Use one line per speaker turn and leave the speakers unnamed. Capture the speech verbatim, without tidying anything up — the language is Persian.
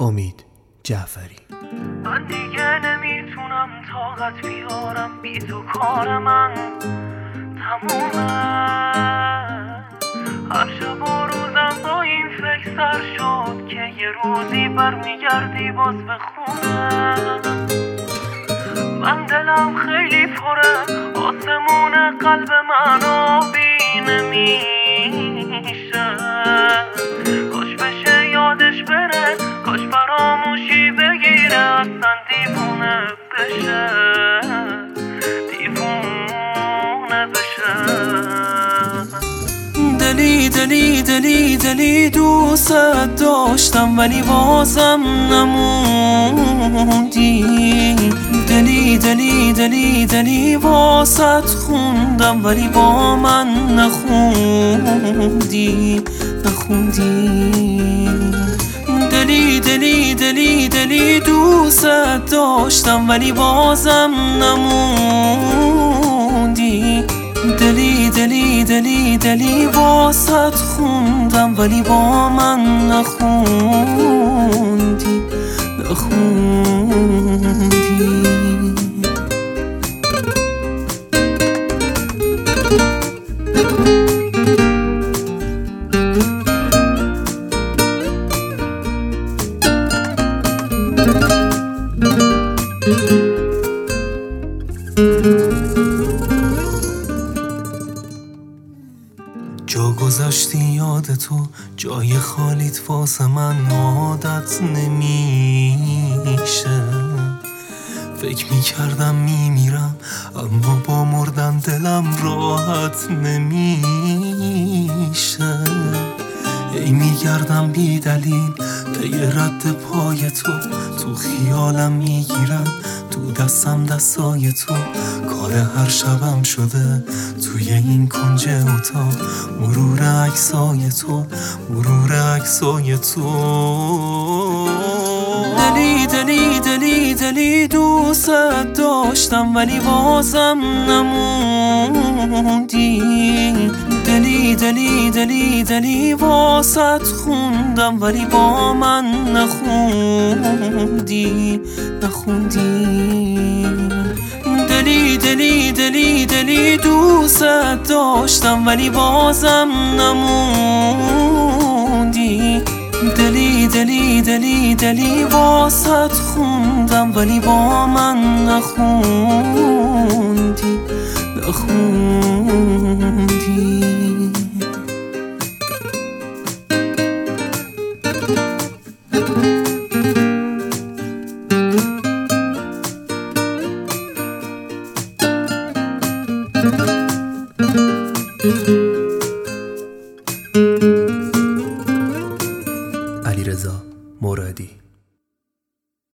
امید جعفری.
من دیگه نمیتونم طاقت بیارم، بی تو کار من تمومه. هر شب و روزم با این فکر سر شد که یه روزی برمیگردی باز به خونه. من دلم خیلی پره، آسمون قلب من آبی نمیشه. کاش بشه یادش بره، کاش فراموشی بگیره، اصلا دیوونه بشه، دیوونه بشه.
دلی دلی دلی دلی دوست داشتم ولی بازم نموندی. دلی دلی دلی دلی واسط خوندم ولی با من نخوندی نخوندی. دلی دلی دلی دلی دوست داشتم ولی بازم نموندی. دلی دلی دلی دلی واسط خوندم ولی با من نخوندی نخوندی. جا گذاشتی یاد تو، جای خالیت واسه من عادت نمیشه. فکر میکردم میمیرم اما با مردن دلم راحت نمیشه. ای میگردم بی دلیل پی رد پای تو، تو خیالم میگیرم تو دستم دستای تو. کار هر شبم شده توی این کنج اتاق، مرور عکسای تو مرور عکسای تو. دلی دلی دلی دلی دوست داشتم ولی بازم نموندی. دلی دلی دلی دلی واسط خوندم ولی با من نخوندی نخوندی. دلی دلی دلی دلی دوست داشتم ولی بازم نموندی. دلی دلی دلی دلی واسط خوندم ولی با من نخوندی نخوندی.
علیرضا